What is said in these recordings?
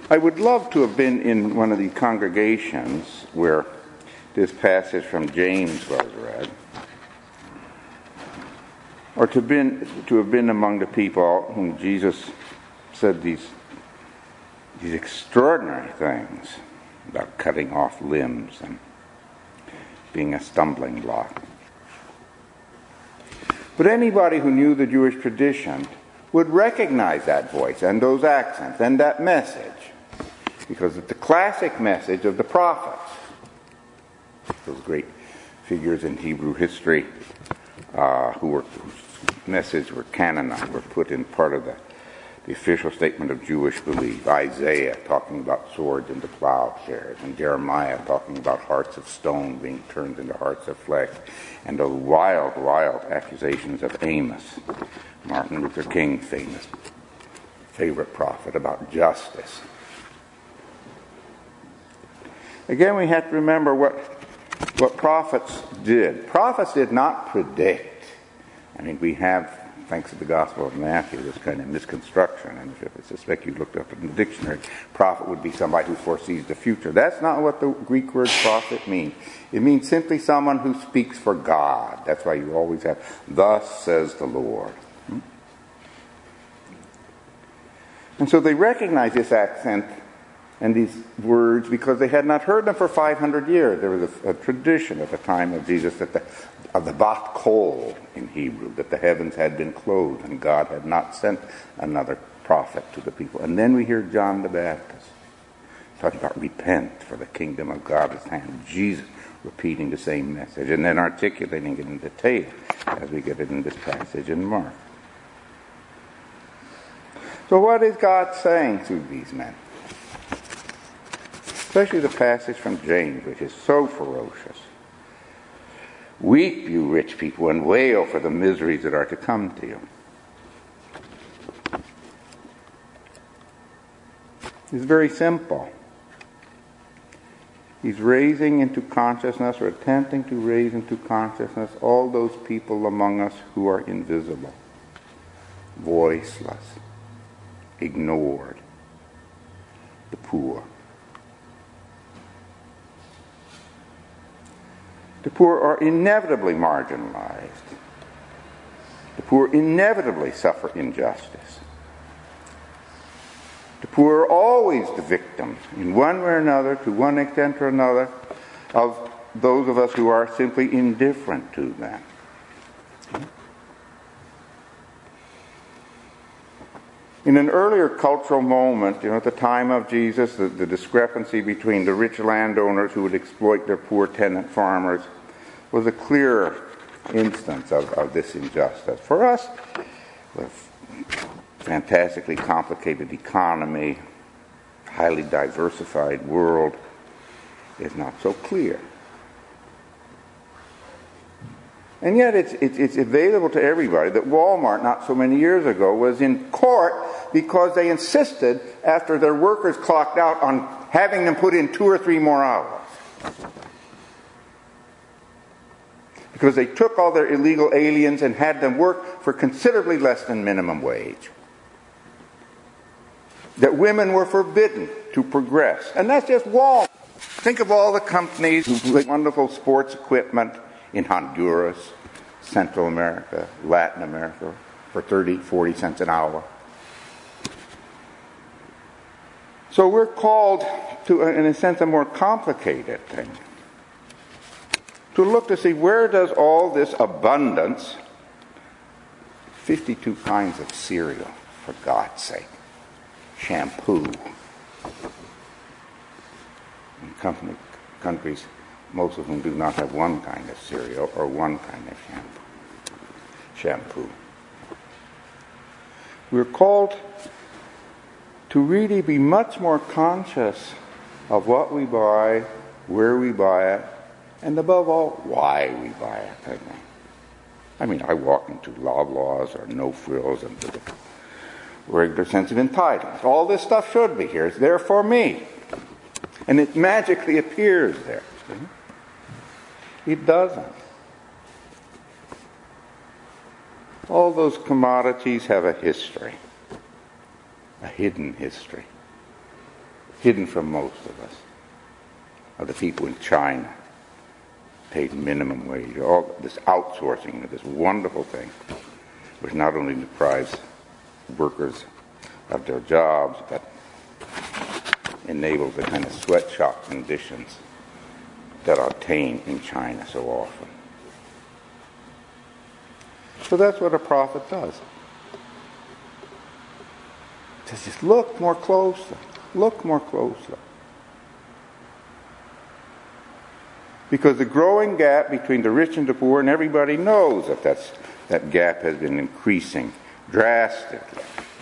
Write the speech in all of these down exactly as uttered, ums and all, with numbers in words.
I would love to have been in one of the congregations where this passage from James was read, or to, been, to have been among the people whom Jesus said these, these extraordinary things about cutting off limbs and being a stumbling block. But anybody who knew the Jewish tradition would recognize that voice and those accents and that message, because it's the classic message of the prophets. Those great figures in Hebrew history uh, who were, whose message were canonized, were put in part of the, the official statement of Jewish belief. Isaiah talking about swords into plowshares, and Jeremiah talking about hearts of stone being turned into hearts of flesh, and those wild, wild accusations of Amos, Martin Luther King's famous favorite prophet, about justice. Again, we have to remember what, what prophets did. Prophets did not predict. I mean, we have, thanks to the Gospel of Matthew, this kind of misconstruction. And I suspect you looked up in the dictionary, prophet would be somebody who foresees the future. That's not what the Greek word prophet means. It means simply someone who speaks for God. That's why you always have, thus says the Lord. Hmm? And so they recognize this accent and these words because they had not heard them for five hundred years. There was a, a tradition at the time of Jesus that the, of the bat kol in Hebrew, that the heavens had been closed and God had not sent another prophet to the people. And then we hear John the Baptist talking about repent, for the kingdom of God is at hand. Jesus repeating the same message and then articulating it in detail as we get it in this passage in Mark. So what is God saying through these men? Especially the passage from James, which is so ferocious. Weep, you rich people, and wail for the miseries that are to come to you. It's very simple. He's raising into consciousness, or attempting to raise into consciousness, all those people among us who are invisible, voiceless, ignored, the poor. The poor are inevitably marginalized. The poor inevitably suffer injustice. The poor are always the victims, in one way or another, to one extent or another, of those of us who are simply indifferent to them. In an earlier cultural moment, you know, at the time of Jesus, the, the discrepancy between the rich landowners who would exploit their poor tenant farmers was a clear instance of, of this injustice. For us, with fantastically complicated economy, highly diversified world, is not so clear. And yet it's, it's, it's available to everybody that Walmart, not so many years ago, was in court because they insisted, after their workers clocked out, on having them put in two or three more hours. Because they took all their illegal aliens and had them work for considerably less than minimum wage. That women were forbidden to progress. And that's just Walmart. Think of all the companies who make wonderful sports equipment in Honduras, Central America, Latin America, for thirty, forty cents an hour. So we're called to, in a sense, a more complicated thing. To look to see, where does all this abundance, fifty-two kinds of cereal, for God's sake, shampoo, in company, countries, most of them do not have one kind of cereal or one kind of shampoo. Shampoo. We're called to really be much more conscious of what we buy, where we buy it, and above all, why we buy it. I think. I mean, I walk into Loblaws or No Frills and with a regular sense of entitlement. All this stuff should be here. It's there for me. And it magically appears there. It doesn't. All those commodities have a history, a hidden history. hidden from most of us, of the people in China, paid minimum wage, all this outsourcing of this wonderful thing, which not only deprives workers of their jobs, but enables the kind of sweatshop conditions that are obtained in China so often. So that's what a prophet does. He says, just look more closely. Look more closely. Because the growing gap between the rich and the poor, and everybody knows that that's, that gap has been increasing drastically.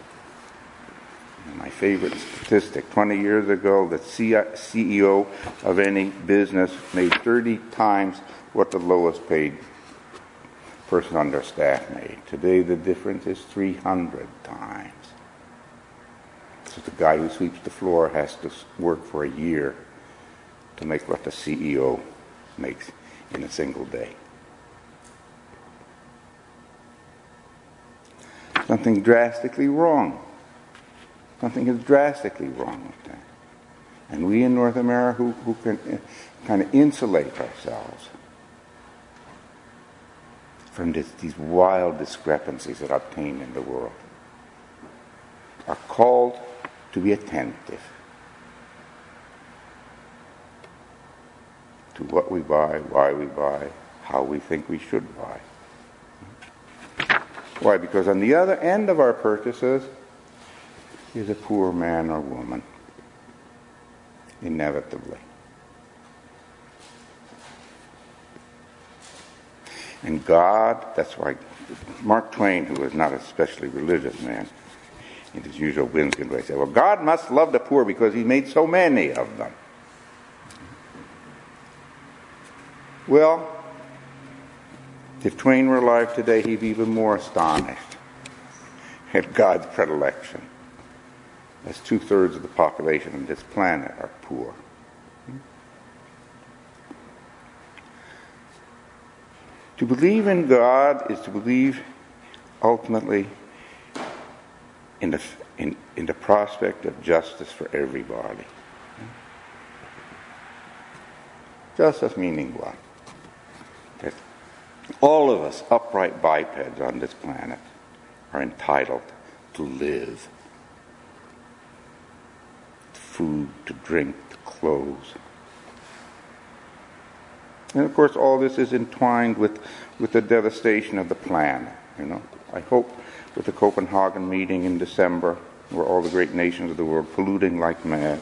My favorite statistic, twenty years ago, the C E O of any business made thirty times what the lowest paid person on their staff made. Today the difference is three hundred times. So the guy who sweeps the floor has to work for a year to make what the C E O makes in a single day. Something drastically wrong. Something is drastically wrong with that. And we in North America who, who can kind of insulate ourselves from this, these wild discrepancies that obtain in the world are called to be attentive to what we buy, why we buy, how we think we should buy. Why? Because on the other end of our purchases is a poor man or woman, inevitably. And God, that's why Mark Twain, who was not a especially religious man, in his usual Winston way, said, well, God must love the poor because he made so many of them. Well, if Twain were alive today, he'd be even more astonished at God's predilection, as two-thirds of the population of this planet are poor. To believe in God is to believe ultimately in the, in, in the prospect of justice for everybody. Justice meaning what? That all of us upright bipeds on this planet are entitled to live. Food, to drink, to clothes. And of course all this is entwined with, with the devastation of the planet. You know, I hope with the Copenhagen meeting in December, where all the great nations of the world polluting like mad.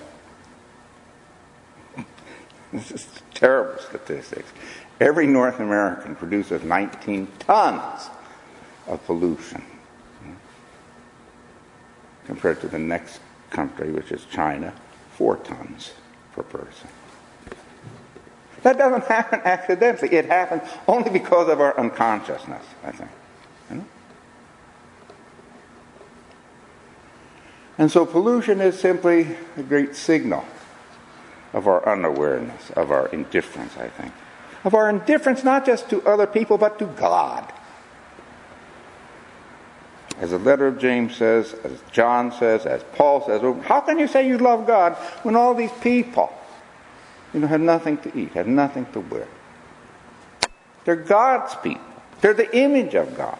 This is terrible statistics. Every North American produces nineteen tons of pollution, you know, compared to the next country, which is China, four tons per person. That doesn't happen accidentally. It happens only because of our unconsciousness, I think. You know? And so pollution is simply a great signal of our unawareness, of our indifference, I think. Of our indifference not just to other people, but to God. As the letter of James says, as John says, as Paul says, well, how can you say you love God when all these people, you know, have nothing to eat, have nothing to wear? They're God's people. They're the image of God.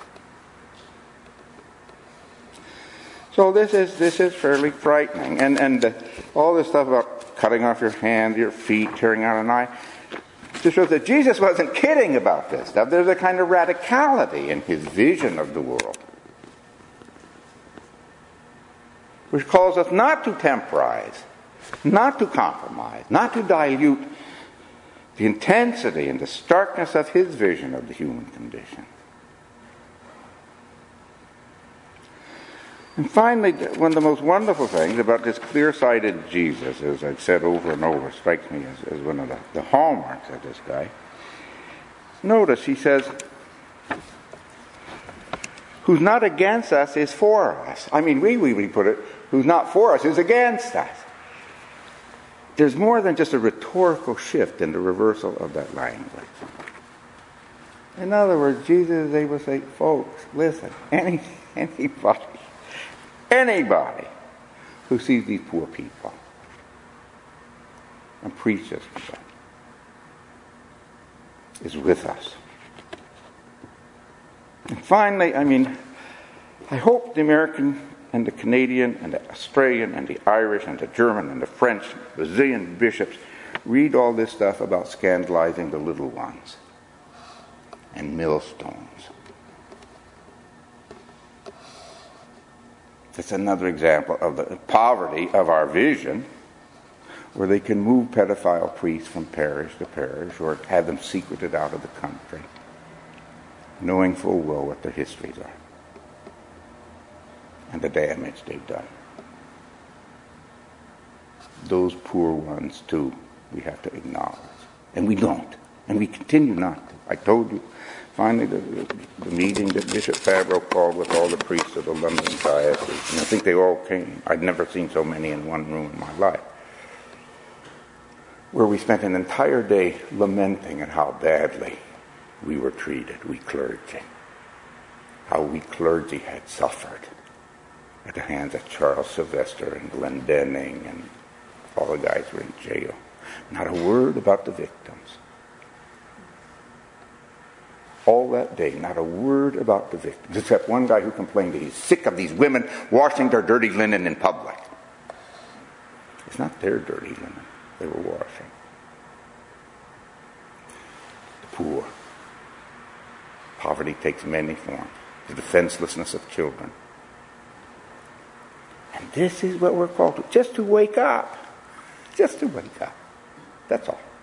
So this is this is fairly frightening. And and uh, all this stuff about cutting off your hand, your feet, tearing out an eye, just shows that Jesus wasn't kidding about this stuff. There's a kind of radicality in his vision of the world, which calls us not to temporize, not to compromise, not to dilute the intensity and the starkness of his vision of the human condition. And finally, one of the most wonderful things about this clear-sighted Jesus, as I've said over and over, strikes me as, as one of the, the hallmarks of this guy. Notice he says, who's not against us is for us. I mean, we, we, we put it, who's not for us is against us. There's more than just a rhetorical shift in the reversal of that language. In other words, Jesus is able to say, folks, listen, any, anybody, anybody who sees these poor people, and preaches is with us. And finally, I mean, I hope the American and the Canadian and the Australian and the Irish and the German and the French, Brazilian bishops read all this stuff about scandalizing the little ones and millstones. That's another example of the poverty of our vision, where they can move pedophile priests from parish to parish or have them secreted out of the country, knowing full well what their histories are and the damage they've done. Those poor ones, too, we have to acknowledge. And we don't. And we continue not to. I told you, finally, the, the, the meeting that Bishop Fabro called with all the priests of the London diocese, and I think they all came. I'd never seen so many in one room in my life, where we spent an entire day lamenting at how badly we were treated, we clergy. How we clergy had suffered at the hands of Charles Sylvester and Glendenning, and all the guys were in jail. Not a word about the victims. All that day, not a word about the victims, except one guy who complained that he's sick of these women washing their dirty linen in public. It's not their dirty linen they were washing. The poor. Poverty takes many forms. The defenselessness of children. And this is what we're called to, just to wake up. Just to wake up. That's all.